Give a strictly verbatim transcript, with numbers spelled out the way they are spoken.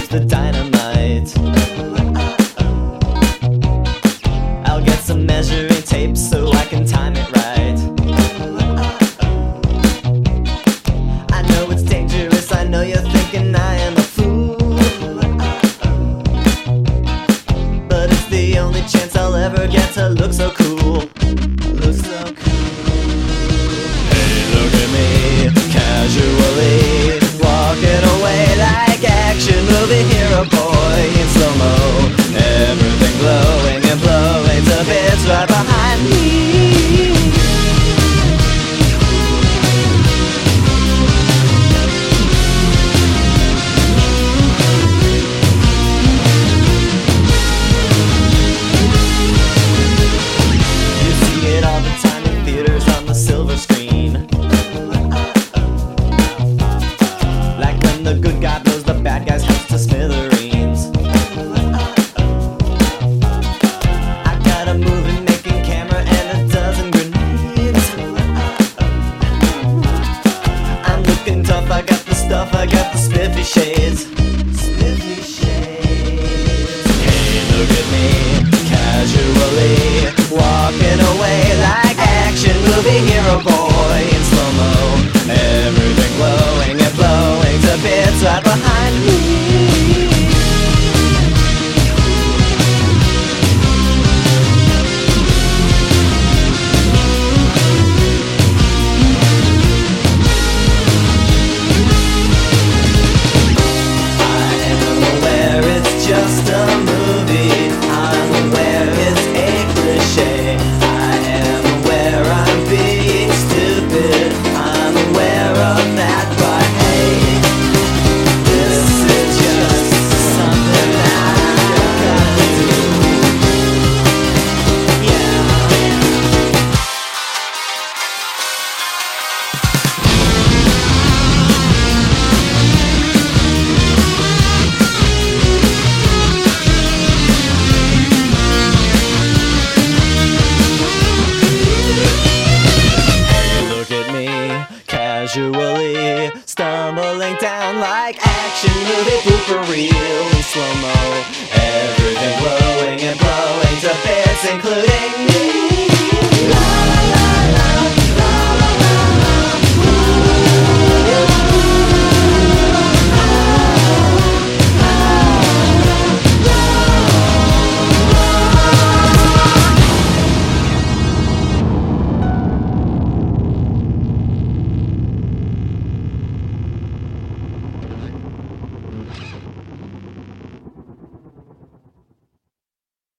here's the dynamite. I'll get some measuring tape so I can time it right. I know it's dangerous, I know you're thinking I am a fool, but it's the only chance I'll ever get to look so cool. Look so cool. Hey, look at me, casually walking away like action movie hero boy in slow-mo. Everything glowing and blowing to bits right behind me. You see it all the time in theaters on the silver screen, like when the good guy blows the bad guy's house to smithereens. I got a movie making camera and a dozen grenades. I'm looking tough, I got the stuff, I got the spiffy shades. Spiffy shades. Hey, look at me, casually walking away like action movie hero boy in slow-mo. Everything glowing and blowing to bits right behind me. I am aware it's just a movie, I'm aware it's a cliche, I am aware I'm being stupid, I'm aware of that, but hey, this is just something I've gotta do. Yeah. Hey, look at me, casually stumbling down like action movie blooper reel in slow-mo.